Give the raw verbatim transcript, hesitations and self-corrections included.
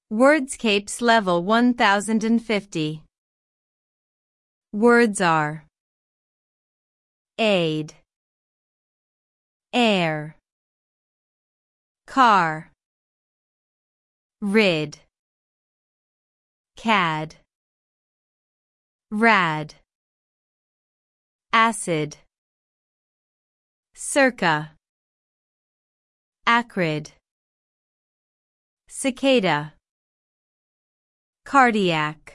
Wordscapes level one thousand fifty. Words are aid, air, car, rid, cad, rad, acid, circa, acrid, cicada, cardiac.